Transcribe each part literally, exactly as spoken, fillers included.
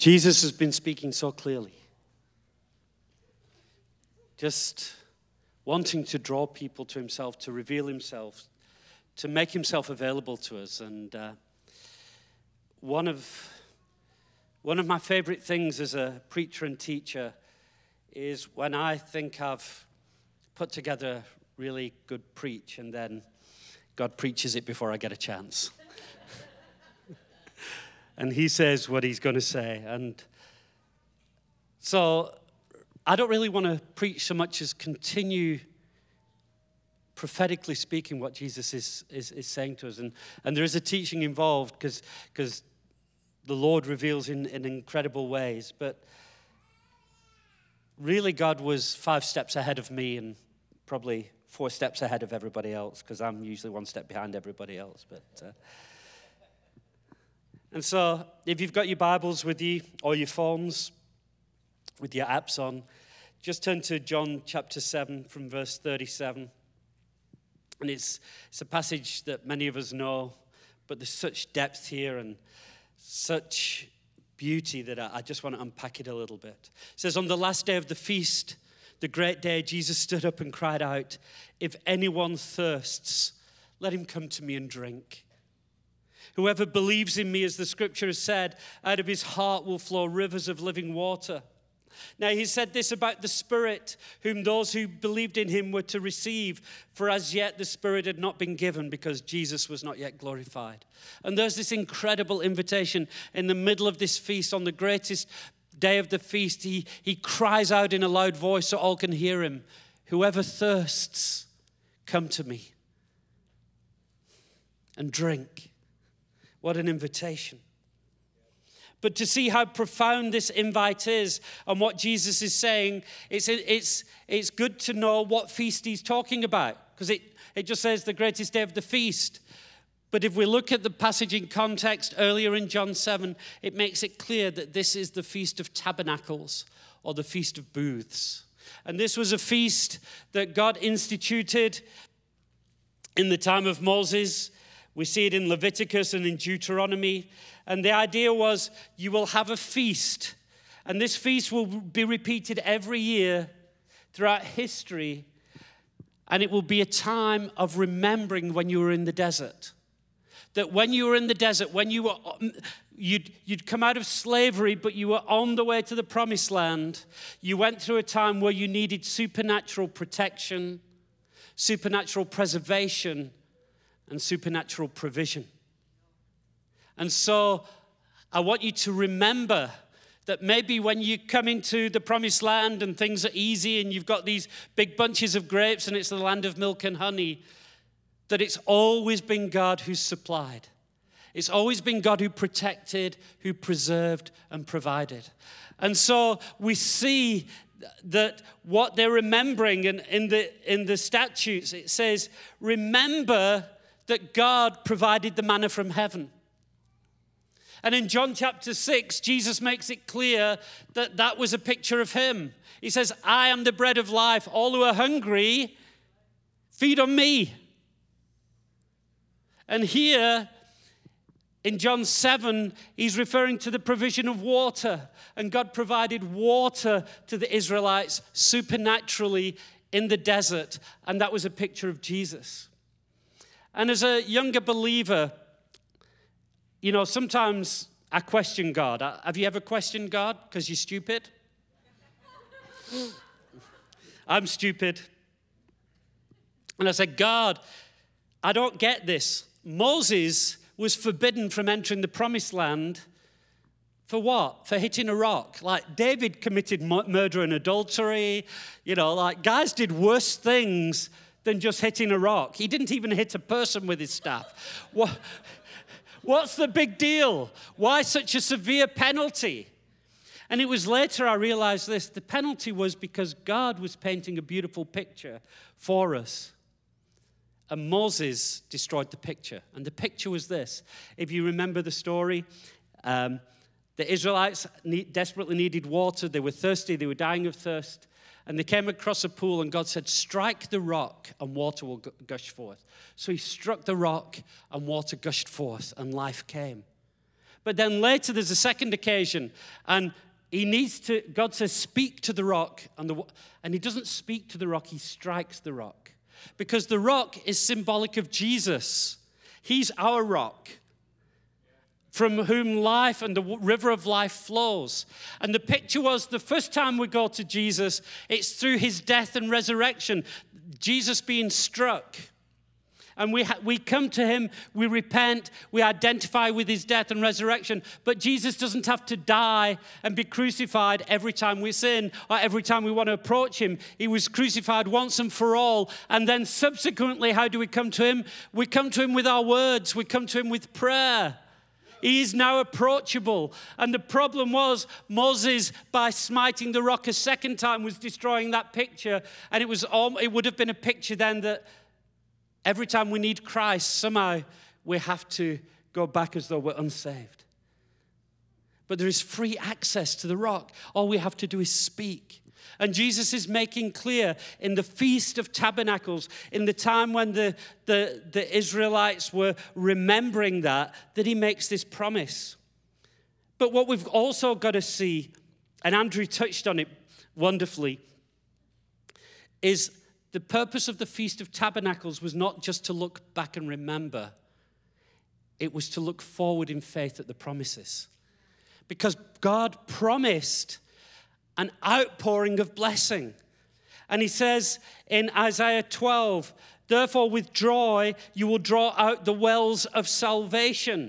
Jesus has been speaking so clearly, just wanting to draw people to himself, to reveal himself, to make himself available to us. And uh, one of one of my favorite things as a preacher and teacher is when I think I've put together a really good preach, and then God preaches it before I get a chance. And he says what he's going to say. And so I don't really want to preach so much as continue prophetically speaking what Jesus is, is, is saying to us. And, and there is a teaching involved because because the Lord reveals in, in incredible ways. But really God was five steps ahead of me and probably four steps ahead of everybody else, because I'm usually one step behind everybody else. But uh, And so if you've got your Bibles with you or your phones with your apps on, just turn to John chapter seven from verse thirty-seven. And it's, it's a passage that many of us know, but there's such depth here and such beauty that I, I just want to unpack it a little bit. It says, on the last day of the feast, the great day, Jesus stood up and cried out, "If anyone thirsts, let him come to me and drink. Whoever believes in me, as the scripture has said, out of his heart will flow rivers of living water." Now he said this about the Spirit, whom those who believed in him were to receive, for as yet the Spirit had not been given because Jesus was not yet glorified. And there's this incredible invitation in the middle of this feast, on the greatest day of the feast. He, he cries out in a loud voice so all can hear him, "Whoever thirsts, come to me and drink." What an invitation. But to see how profound this invite is and what Jesus is saying, it's, it's, it's good to know what feast he's talking about, because it, it just says the greatest day of the feast. But if we look at the passage in context earlier in John seven, it makes it clear that this is the Feast of Tabernacles, or the Feast of Booths. And this was a feast that God instituted in the time of Moses. We see it in Leviticus and in Deuteronomy. And the idea was, you will have a feast. And this feast will be repeated every year throughout history. And it will be a time of remembering when you were in the desert. That when you were in the desert, when you were, you'd, you'd come out of slavery, but you were on the way to the promised land. You went through a time where you needed supernatural protection, supernatural preservation, and supernatural provision. And so I want you to remember that maybe when you come into the promised land and things are easy and you've got these big bunches of grapes and it's the land of milk and honey, that it's always been God who's supplied. It's always been God who protected, who preserved and provided. And so we see that what they're remembering, and in the, in the statutes it says, remember that God provided the manna from heaven. And in John chapter six, Jesus makes it clear that that was a picture of him. He says, "I am the bread of life. All who are hungry, feed on me." And here in John seven, he's referring to the provision of water. And God provided water to the Israelites supernaturally in the desert. And that was a picture of Jesus. And as a younger believer, you know, sometimes I question God. Have you ever questioned God because you're stupid? I'm stupid. And I said, "God, I don't get this. Moses was forbidden from entering the promised land for what? For hitting a rock. Like David committed murder and adultery. You know, like guys did worse things than just hitting a rock. He didn't even hit a person with his staff. What, what's the big deal? Why such a severe penalty?" And it was later I realized this. The penalty was because God was painting a beautiful picture for us. And Moses destroyed the picture. And the picture was this. If you remember the story, um, the Israelites need, desperately needed water. They were thirsty. They were dying of thirst. And they came across a pool, and God said, "Strike the rock, and water will gush forth." So he struck the rock, and water gushed forth, and life came. But then later there's a second occasion, and he needs to, God says, speak to the rock. And, the, and he doesn't speak to the rock, he strikes the rock. Because the rock is symbolic of Jesus. He's our rock, from whom life and the river of life flows. And the picture was, the first time we go to Jesus, it's through his death and resurrection, Jesus being struck. And we ha- we come to him, we repent, we identify with his death and resurrection. But Jesus doesn't have to die and be crucified every time we sin or every time we want to approach him. He was crucified once and for all. And then subsequently, how do we come to him? We come to him with our words. We come to him with prayer. He is now approachable. And the problem was, Moses, by smiting the rock a second time, was destroying that picture. And it was all, it would have been a picture then that every time we need Christ, somehow we have to go back as though we're unsaved. But there is free access to the rock. All we have to do is speak. And Jesus is making clear in the Feast of Tabernacles, in the time when the, the, the Israelites were remembering that, that he makes this promise. But what we've also got to see, and Andrew touched on it wonderfully, is the purpose of the Feast of Tabernacles was not just to look back and remember. It was to look forward in faith at the promises. Because God promised an outpouring of blessing. And he says in Isaiah twelve, therefore with joy you will draw out the wells of salvation.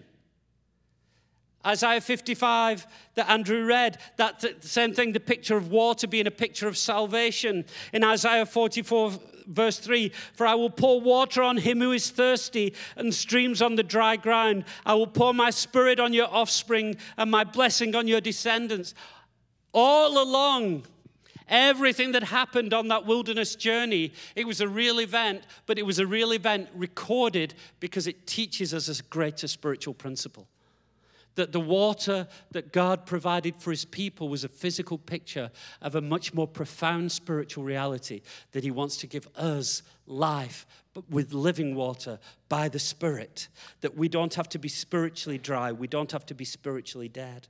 Isaiah fifty-five that Andrew read, that's the same thing, the picture of water being a picture of salvation. In Isaiah forty-four, verse three, for I will pour water on him who is thirsty and streams on the dry ground. I will pour my spirit on your offspring and my blessing on your descendants. All along, everything that happened on that wilderness journey, it was a real event, but it was a real event recorded because it teaches us a greater spiritual principle. That the water that God provided for his people was a physical picture of a much more profound spiritual reality, that he wants to give us life, but with living water by the Spirit. That we don't have to be spiritually dry. We don't have to be spiritually dead.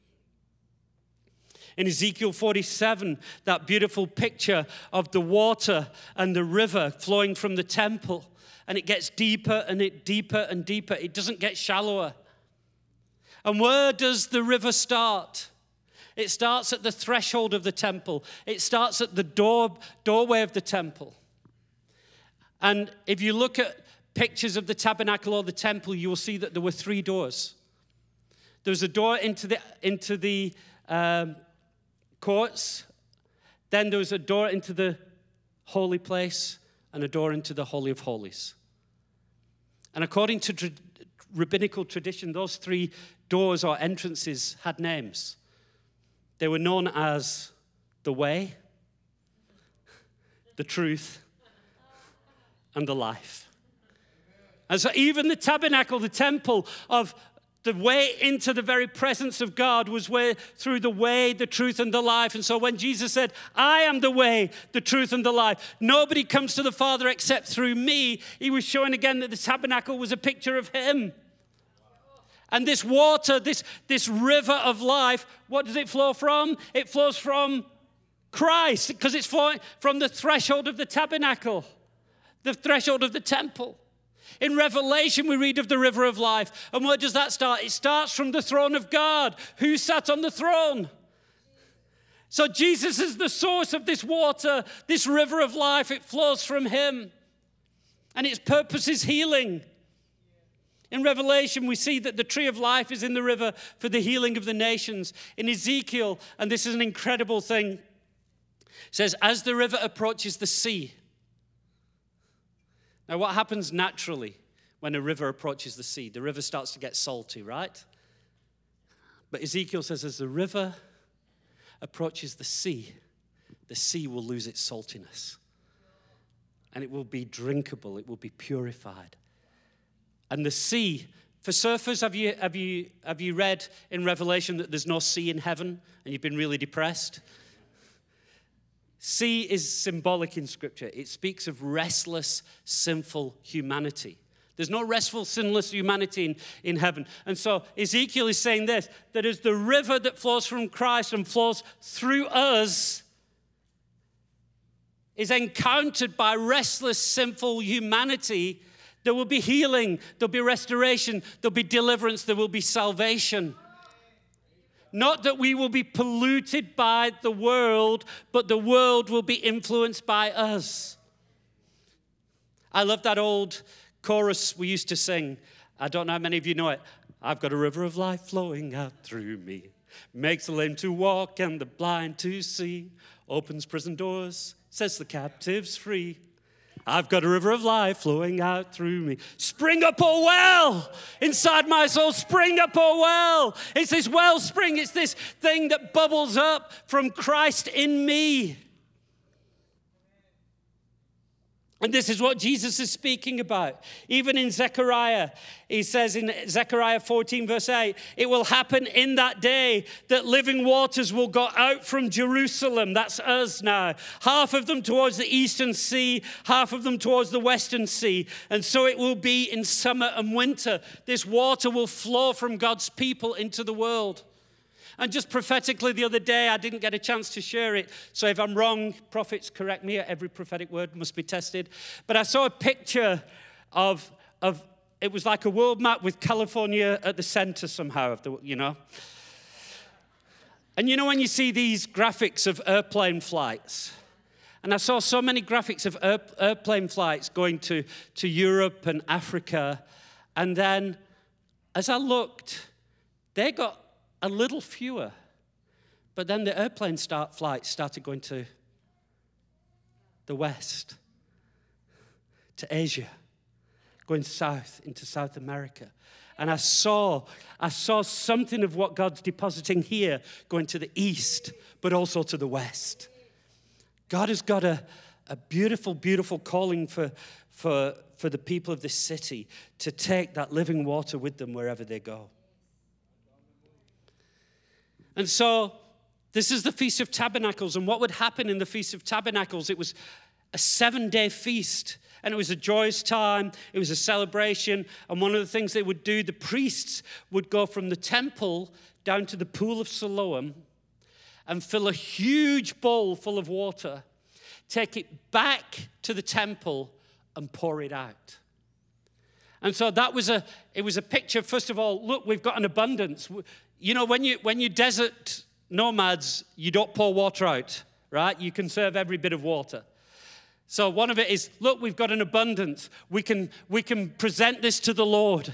In Ezekiel forty-seven, that beautiful picture of the water and the river flowing from the temple, and it gets deeper and it deeper and deeper. It doesn't get shallower. And where does the river start? It starts at the threshold of the temple. It starts at the door, doorway of the temple. And if you look at pictures of the tabernacle or the temple, you will see that there were three doors. There was a door into the into the um, courts. Then there was a door into the holy place and a door into the Holy of Holies. And according to tra- rabbinical tradition, those three doors or entrances had names. They were known as the way, the truth, and the life. And so even the tabernacle, the temple of the way into the very presence of God was where, through the way, the truth, and the life. And so when Jesus said, I am the way, the truth, and the life, nobody comes to the Father except through me, he was showing again that the tabernacle was a picture of him. And this water, this, this river of life, what does it flow from? It flows from Christ, because it's flowing from the threshold of the tabernacle, the threshold of the temple. In Revelation, we read of the river of life. And where does that start? It starts from the throne of God. Who sat on the throne? So Jesus is the source of this water, this river of life. It flows from him. And its purpose is healing. In Revelation, we see that the tree of life is in the river for the healing of the nations. In Ezekiel, and this is an incredible thing, it says, as the river approaches the sea. Now, what happens naturally when a river approaches the sea? The river starts to get salty, right? But Ezekiel says, as the river approaches the sea, the sea will lose its saltiness. And it will be drinkable. It will be purified. And the sea, for surfers, have you, have you, have you read in Revelation that there's no sea in heaven and you've been really depressed? Sea is symbolic in Scripture. It speaks of restless, sinful humanity There's no restful, sinless humanity in, in heaven. And so Ezekiel is saying this, that as the river that flows from Christ and flows through us is encountered by restless, sinful humanity, there will be healing, there'll be restoration, there'll be deliverance, there will be salvation. Not that we will be polluted by the world, but the world will be influenced by us. I love that old chorus we used to sing. I don't know how many of you know it. I've got a river of life flowing out through me. Makes the lame to walk and the blind to see. Opens prison doors, sets the captives free. I've got a river of life flowing out through me. Spring up, oh well, inside my soul, spring up, oh well. It's this wellspring, it's this thing that bubbles up from Christ in me. And this is what Jesus is speaking about. Even in Zechariah, he says in Zechariah fourteen, verse eight, it will happen in that day that living waters will go out from Jerusalem. That's us now. Half of them towards the eastern sea, half of them towards the western sea. And so it will be in summer and winter. This water will flow from God's people into the world. And just prophetically the other day, I didn't get a chance to share it. So if I'm wrong, prophets correct me. Every prophetic word must be tested. But I saw a picture of, of it was like a world map with California at the center somehow, of the, you know. And you know when you see these graphics of airplane flights, and I saw so many graphics of air, airplane flights going to, to Europe and Africa. And then as I looked, they got a little fewer. But then the airplane start flights started going to the west, to Asia, going south into South America. And I saw, I saw something of what God's depositing here going to the east, but also to the west. God has got a, a beautiful, beautiful calling for, for, for the people of this city to take that living water with them wherever they go. And so this is the Feast of Tabernacles. And what would happen in the Feast of Tabernacles? It was a seven-day feast. And it was a joyous time. It was a celebration. And one of the things they would do, the priests would go from the temple down to the pool of Siloam and fill a huge bowl full of water, take it back to the temple and pour it out. And so that was a, it was a picture, first of all, look, we've got an abundance. You know, when you when you desert nomads, you don't pour water out, right? You conserve every bit of water. So one of it is, look, we've got an abundance. We can we can present this to the Lord.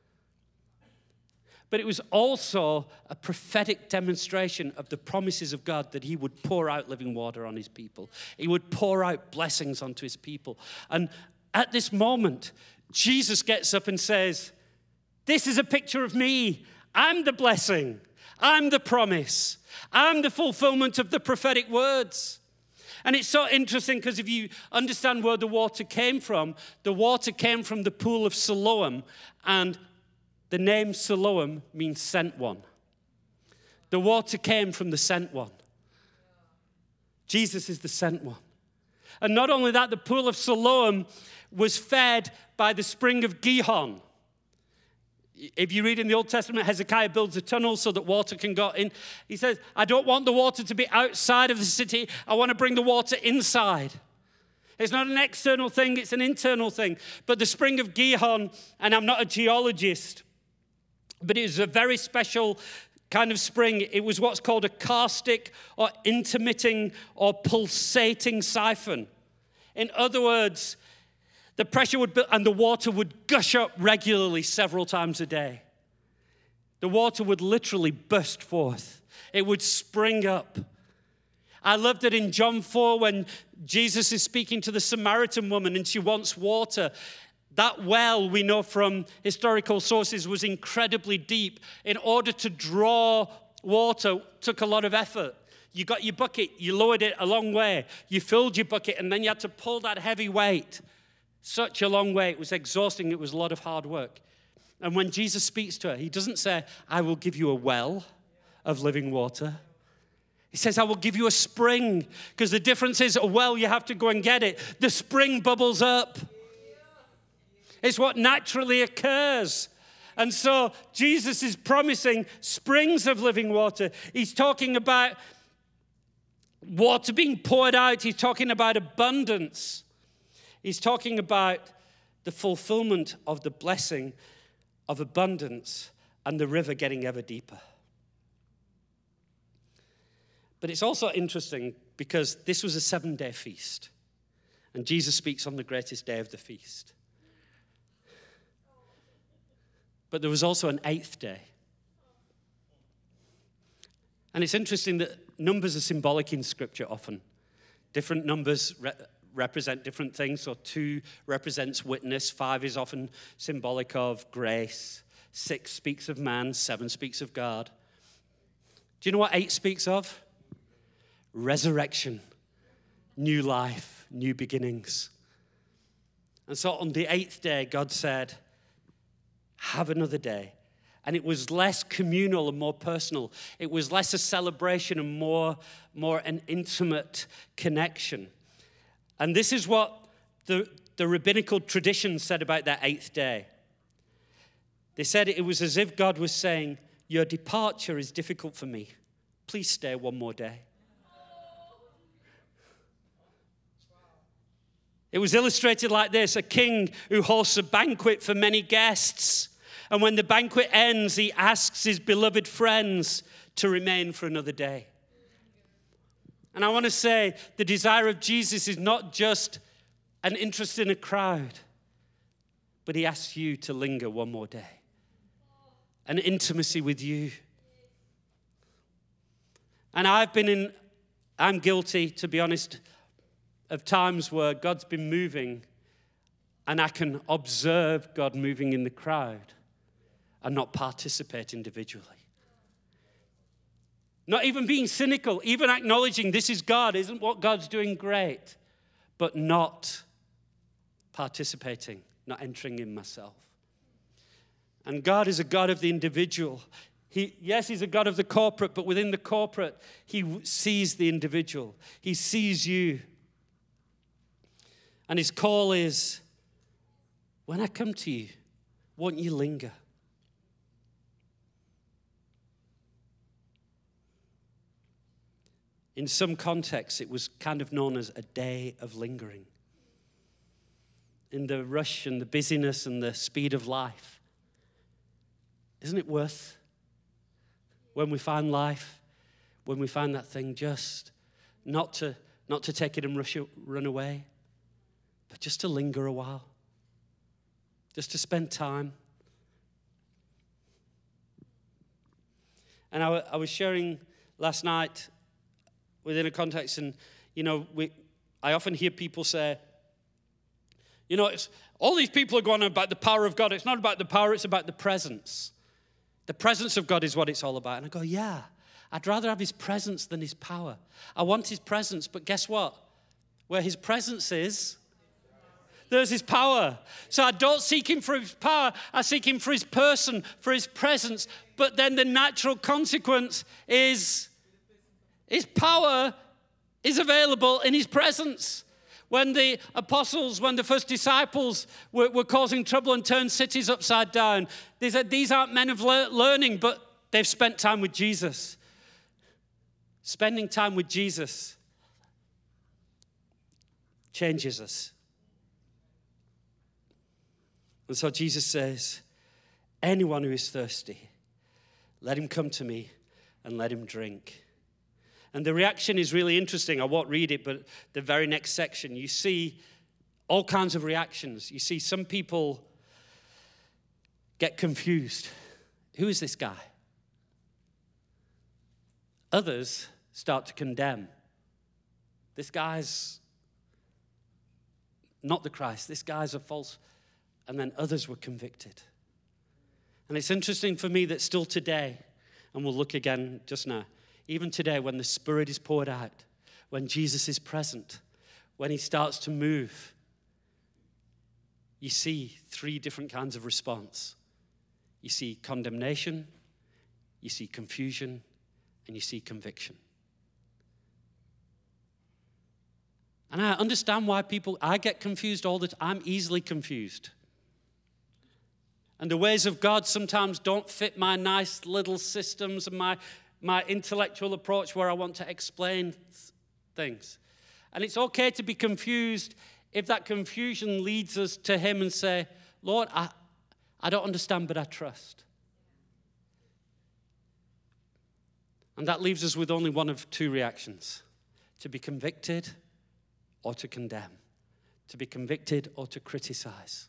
But it was also a prophetic demonstration of the promises of God that he would pour out living water on his people. He would pour out blessings onto his people. And at this moment, Jesus gets up and says, this is a picture of me. I'm the blessing. I'm the promise. I'm the fulfillment of the prophetic words. And it's so interesting because if you understand where the water came from, the water came from the pool of Siloam, and the name Siloam means sent one. The water came from the sent one. Jesus is the sent one. And not only that, the pool of Siloam was fed by the spring of Gihon. If you read in the Old Testament, Hezekiah builds a tunnel so that water can go in. He says, I don't want the water to be outside of the city. I want to bring the water inside. It's not an external thing, it's an internal thing. But the spring of Gihon, and I'm not a geologist, but it was a very special kind of spring. It was what's called a karstic or intermitting or pulsating siphon. In other words, the pressure would build and the water would gush up regularly several times a day. The water would literally burst forth. It would spring up. I loved it in John four when Jesus is speaking to the Samaritan woman and she wants water. That well, we know from historical sources, was incredibly deep. In order to draw water, took a lot of effort. You got your bucket, you lowered it a long way. You filled your bucket, and then you had to pull that heavy weight. Such a long way. It was exhausting. It was a lot of hard work. And when Jesus speaks to her, he doesn't say, I will give you a well of living water. He says, I will give you a spring. Because the difference is, a well, you have to go and get it. The spring bubbles up. It's what naturally occurs. And so Jesus is promising springs of living water. He's talking about water being poured out. He's talking about abundance. He's talking about the fulfillment of the blessing of abundance and the river getting ever deeper. But it's also interesting because this was a seven-day feast. And Jesus speaks on the greatest day of the feast. But there was also an eighth day. And it's interesting that numbers are symbolic in Scripture often. Different numbers re- represent different things. So two represents witness. Five is often symbolic of grace. Six speaks of man. Seven speaks of God. Do you know what eight speaks of? Resurrection, new life, new beginnings. And so on the eighth day, God said, have another day. And it was less communal and more personal. It was less a celebration and more, more an intimate connection. And this is what the, the rabbinical tradition said about that eighth day. They said it was as if God was saying, your departure is difficult for me. Please stay one more day. It was illustrated like this: a king who hosts a banquet for many guests. And when the banquet ends, he asks his beloved friends to remain for another day. And I want to say the desire of Jesus is not just an interest in a crowd, but he asks you to linger one more day. An intimacy with you. And I've been in, I'm guilty, to be honest, of times where God's been moving and I can observe God moving in the crowd and not participate individually. Not even being cynical, even acknowledging this is God, isn't what God's doing great, but not participating, not entering in myself. And God is a God of the individual. He, yes, he's a God of the corporate, but within the corporate, he sees the individual. He sees you. And his call is, when I come to you, won't you linger? In some contexts, it was kind of known as a day of lingering. In the rush and the busyness and the speed of life, isn't it worth, when we find life, when we find that thing, just not to, not to take it and rush, run away, but just to linger a while, just to spend time. And I, I was sharing last night within a context, and, you know, we, I often hear people say, you know, it's, all these people are going on about the power of God. It's not about the power, it's about the presence. The presence of God is what it's all about. And I go, yeah, I'd rather have his presence than his power. I want his presence, but guess what? Where his presence is, there's his power. So I don't seek him for his power. I seek him for his person, for his presence. But then the natural consequence is his power is available in his presence. When the apostles, when the first disciples were, were causing trouble and turned cities upside down, they said, these aren't men of le- learning, but they've spent time with Jesus. Spending time with Jesus changes us. And so Jesus says, anyone who is thirsty, let him come to me and let him drink. And the reaction is really interesting. I won't read it, but the very next section, you see all kinds of reactions. You see some people get confused. Who is this guy? Others start to condemn. This guy's not the Christ. This guy's a false. And then others were convicted. And it's interesting for me that still today, and we'll look again just now, even today when the Spirit is poured out, when Jesus is present, when he starts to move, you see three different kinds of response. You see condemnation, you see confusion, and you see conviction. And I understand why people, I get confused all the time. I'm easily confused. And the ways of God sometimes don't fit my nice little systems and my, my intellectual approach where I want to explain things. And it's okay to be confused if that confusion leads us to him and say, Lord, I, I don't understand, but I trust. And that leaves us with only one of two reactions: to be convicted or to condemn, to be convicted or to criticize.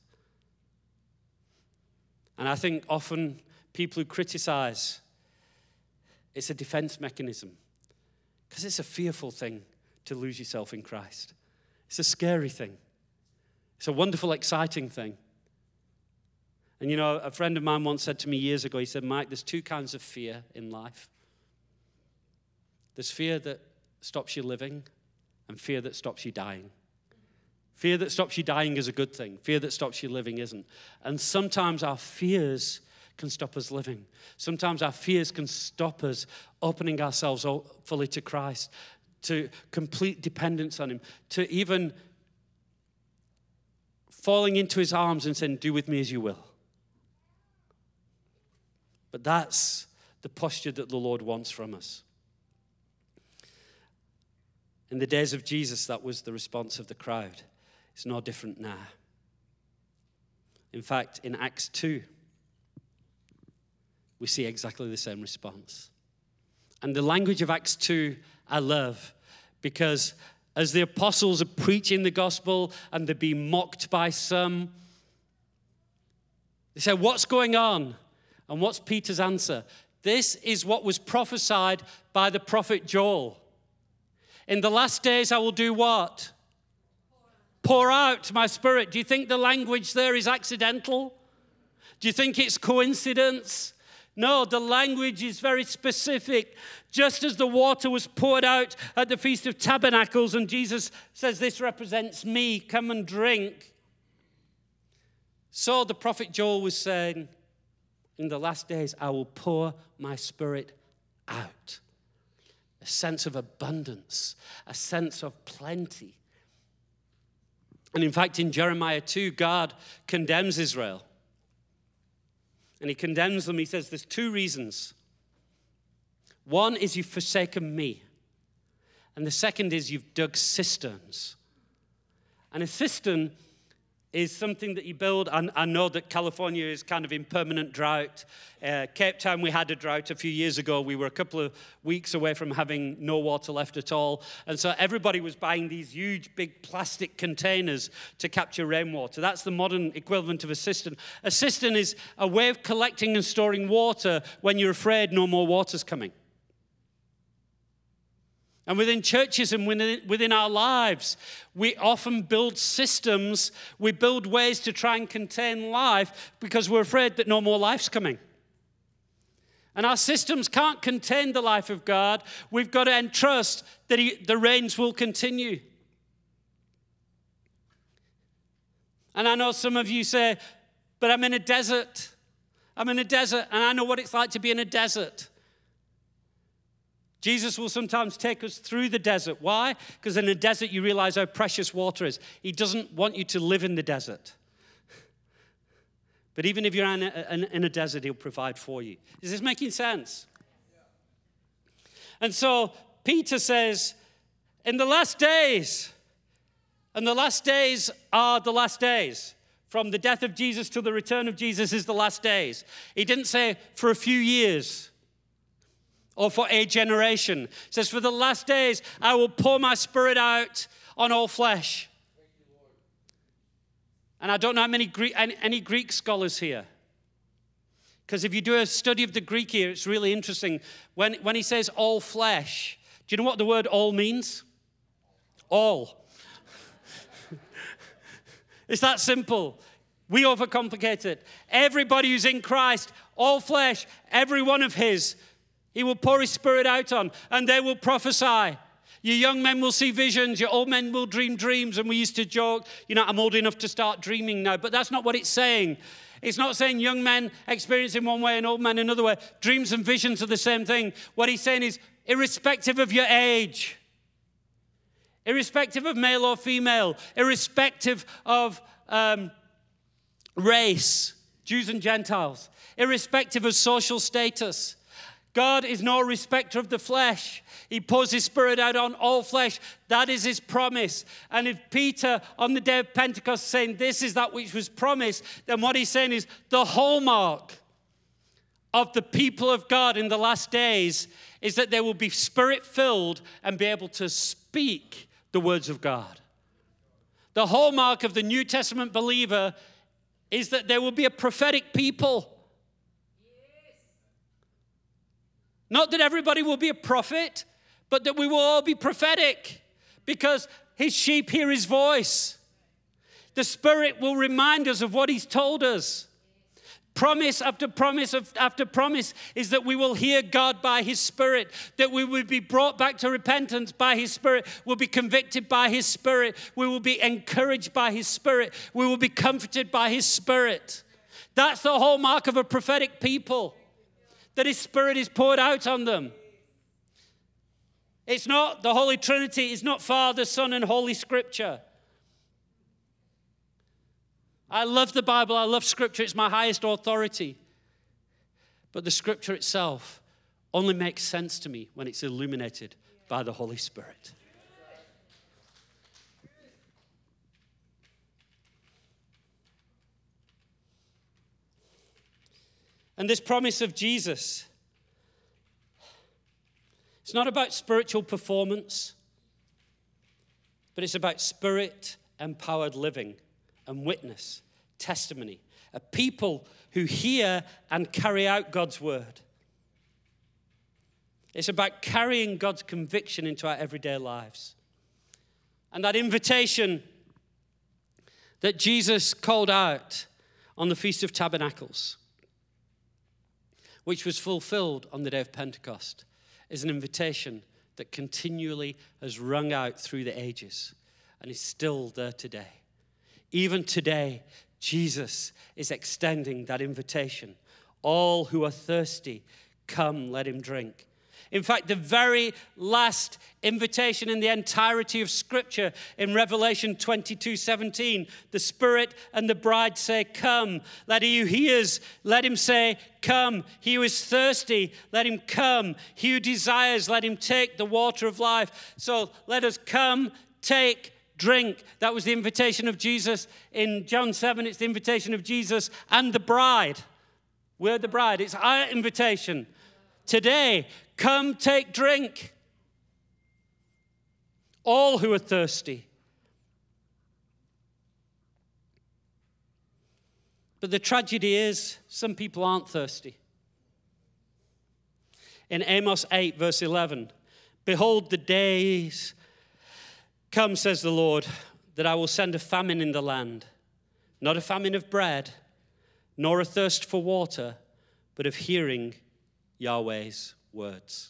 And I think often people who criticize, it's a defense mechanism, because it's a fearful thing to lose yourself in Christ. It's a scary thing. It's a wonderful, exciting thing. And you know, a friend of mine once said to me years ago, he said, Mike, there's two kinds of fear in life. There's fear that stops you living and fear that stops you dying. Fear that stops you dying is a good thing. Fear that stops you living isn't. And sometimes our fears can stop us living. Sometimes our fears can stop us opening ourselves fully to Christ, to complete dependence on him, to even falling into his arms and saying, do with me as you will. But that's the posture that the Lord wants from us. In the days of Jesus, that was the response of the crowd. It's no different now. In fact, in Acts two, we see exactly the same response. And the language of Acts two, I love, because as the apostles are preaching the gospel and they're being mocked by some, they say, what's going on? And what's Peter's answer? This is what was prophesied by the prophet Joel. In the last days, I will do what? Pour out my spirit. Do you think the language there is accidental? Do you think it's coincidence? No, the language is very specific. Just as the water was poured out at the Feast of Tabernacles, and Jesus says, this represents me, come and drink. So the prophet Joel was saying, in the last days, I will pour my spirit out. A sense of abundance, a sense of plenty. And in fact, in Jeremiah two, God condemns Israel. And he condemns them. He says there's two reasons. One is you've forsaken me. And the second is you've dug cisterns. And a cistern is something that you build. And I know that California is kind of in permanent drought. Uh, Cape Town, we had a drought a few years ago. We were a couple of weeks away from having no water left at all. And so everybody was buying these huge, big plastic containers to capture rainwater. That's the modern equivalent of a cistern. A cistern is a way of collecting and storing water when you're afraid no more water's coming. And within churches and within our lives, we often build systems, we build ways to try and contain life because we're afraid that no more life's coming. And our systems can't contain the life of God. We've got to entrust that he, the rains will continue. And I know some of you say, but I'm in a desert. I'm in a desert, and I know what it's like to be in a desert. Jesus will sometimes take us through the desert. Why? Because in a desert you realize how precious water is. He doesn't want you to live in the desert. But even if you're in a, in a desert, he'll provide for you. Is this making sense? And so Peter says, in the last days, and the last days are the last days. From the death of Jesus to the return of Jesus is the last days. He didn't say for a few years. Or for a generation. It says, for the last days, I will pour my spirit out on all flesh. Thank you, Lord. And I don't know how many Greek, any, any Greek scholars here. Because if you do a study of the Greek here, it's really interesting. When, when he says all flesh, do you know what the word all means? All. It's that simple. We overcomplicate it. Everybody who's in Christ, all flesh, every one of his, he will pour his spirit out on, and they will prophesy. Your young men will see visions, your old men will dream dreams. And we used to joke, you know, I'm old enough to start dreaming now. But that's not what it's saying. It's not saying young men experience in one way and old men another way. Dreams and visions are the same thing. What he's saying is, irrespective of your age, irrespective of male or female, irrespective of um, race, Jews and Gentiles, irrespective of social status. God is no respecter of the flesh. He pours his Spirit out on all flesh. That is his promise. And if Peter on the day of Pentecost is saying this is that which was promised, then what he's saying is the hallmark of the people of God in the last days is that they will be Spirit-filled and be able to speak the words of God. The hallmark of the New Testament believer is that there will be a prophetic people. Not that everybody will be a prophet, but that we will all be prophetic because his sheep hear his voice. The Spirit will remind us of what he's told us. Promise after promise after promise is that we will hear God by his Spirit, that we will be brought back to repentance by his Spirit, we'll be convicted by his Spirit, we will be encouraged by his Spirit, we will be comforted by his Spirit. That's the hallmark of a prophetic people, that his Spirit is poured out on them. It's not the Holy Trinity, it's not Father, Son, and Holy Scripture. I love the Bible, I love Scripture, it's my highest authority. But the Scripture itself only makes sense to me when it's illuminated by the Holy Spirit. And this promise of Jesus, it's not about spiritual performance, but it's about Spirit-empowered living and witness, testimony, a people who hear and carry out God's word. It's about carrying God's conviction into our everyday lives. And that invitation that Jesus called out on the Feast of Tabernacles, which was fulfilled on the day of Pentecost, is an invitation that continually has rung out through the ages and is still there today. Even today, Jesus is extending that invitation. All who are thirsty, come, let him drink. In fact, the very last invitation in the entirety of Scripture in Revelation twenty-two seventeen, the Spirit and the bride say, come. Let he who hears, let him say, come. He who is thirsty, let him come. He who desires, let him take the water of life. So let us come, take, drink. That was the invitation of Jesus. In John seven, it's the invitation of Jesus and the bride. We're the bride. It's our invitation. Today, come, take, drink. All who are thirsty. But the tragedy is, some people aren't thirsty. In Amos eight, verse eleven, behold, the days come, says the Lord, that I will send a famine in the land, not a famine of bread, nor a thirst for water, but of hearing Yahweh's words.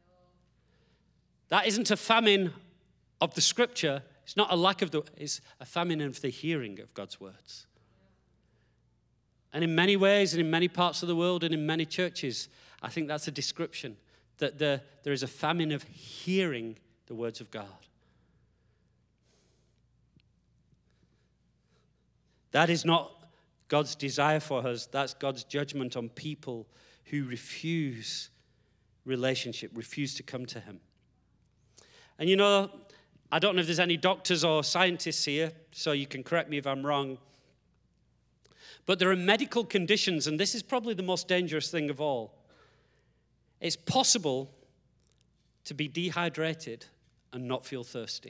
That isn't a famine of the Scripture. It's not a lack of the, it's a famine of the hearing of God's words. And in many ways, and in many parts of the world, and in many churches, I think that's a description, that the, there is a famine of hearing the words of God. That is not God's desire for us. That's God's judgment on people who refuse relationship, refuse to come to him. And you know, I don't know if there's any doctors or scientists here, so you can correct me if I'm wrong, but there are medical conditions, and this is probably the most dangerous thing of all. It's possible to be dehydrated and not feel thirsty.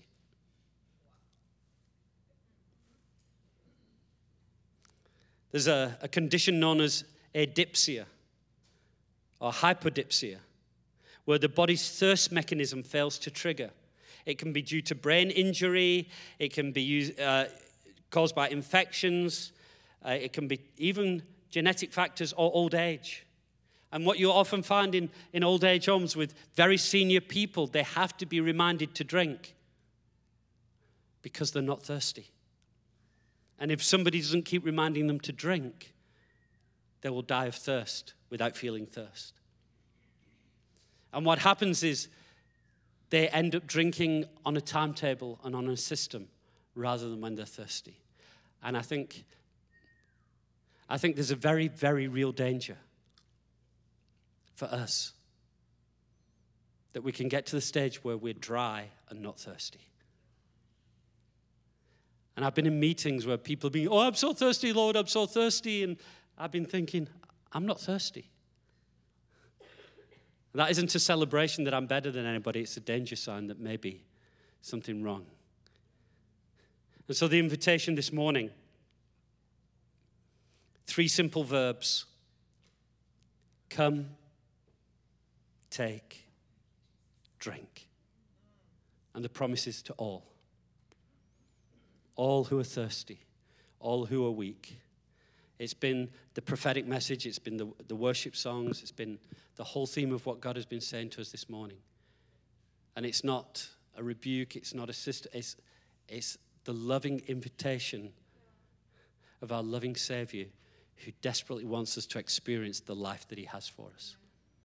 There's a, a condition known as adipsia or hypodipsia, where the body's thirst mechanism fails to trigger. It can be due to brain injury, it can be used, uh, caused by infections, uh, it can be even genetic factors or old age. And what you often find in, in old age homes with very senior people, they have to be reminded to drink because they're not thirsty. And if somebody doesn't keep reminding them to drink, they will die of thirst without feeling thirst. And what happens is they end up drinking on a timetable and on a system rather than when they're thirsty. And I think, I think there's a very, very real danger for us that we can get to the stage where we're dry and not thirsty. And I've been in meetings where people have been, oh, I'm so thirsty, Lord, I'm so thirsty. And I've been thinking, I'm not thirsty. That isn't a celebration that I'm better than anybody. It's a danger sign that maybe something wrong. And so the invitation this morning, three simple verbs. Come, take, drink. And the promise is to all. All who are thirsty, all who are weak. It's been the prophetic message, it's been the, the worship songs, it's been the whole theme of what God has been saying to us this morning. And it's not a rebuke, it's not a sister, it's, it's the loving invitation of our loving Savior who desperately wants us to experience the life that he has for us.